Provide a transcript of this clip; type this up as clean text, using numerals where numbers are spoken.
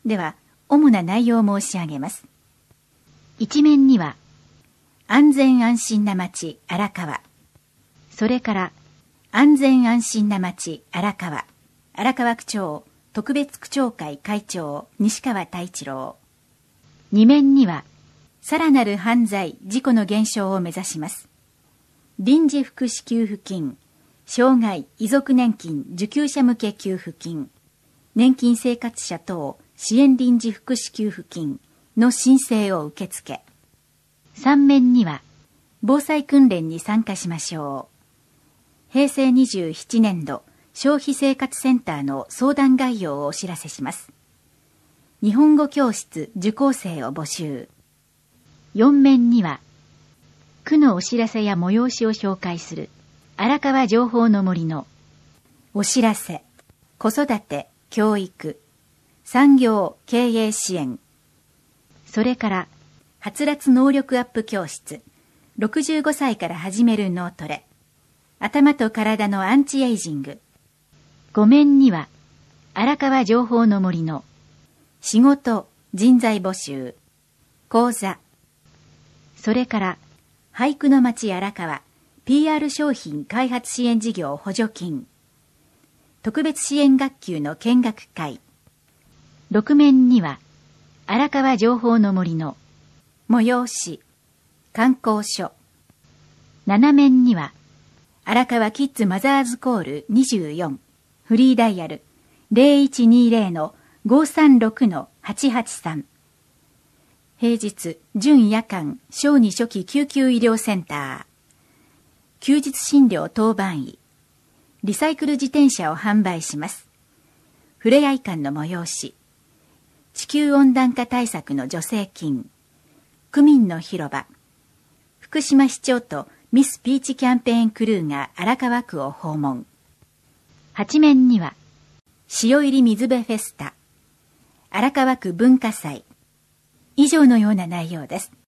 では、主な内容を申し上げます。 一面には、 安全安心な町荒川。 それから安全安心な町荒川。荒川区長特別区長会会長西川太一郎。 二面には、 さらなる犯罪事故の減少を目指します。臨時福祉給付金、障害遺族年金受給者向け給付金、年金生活者等支援臨時福祉給付金の申請を受け付け。 三面には、 防災訓練に参加しましょう。平成27年度消費生活センターの相談概要をお知らせします。日本語教室受講生を募集。 四面には、区のお知らせや催しを紹介する荒川情報の森のお知らせ、子育て、教育、産業、経営支援、 それからはつらつ能力アップ教室、65歳から始める脳トレ、頭と体のアンチエイジング。 五面には、荒川情報の森の仕事、人材募集、講座、 それから俳句の町荒川 PR 商品開発支援事業補助金、特別支援学級の見学会。 六面には、荒川情報の森の催し、観光所。 七面には、 荒川キッズマザーズコール24、フリーダイヤル 0120-536-883。平日、準夜間、小児初期救急医療センター。休日診療当番医。リサイクル自転車を販売します。ふれあい館の催し。地球温暖化対策の助成金。区民の広場。福島市長とミスピーチキャンペーンクルーが荒川区を訪問。 八面には、 潮入り水辺フェスタ。荒川区文化祭。以上のような内容です。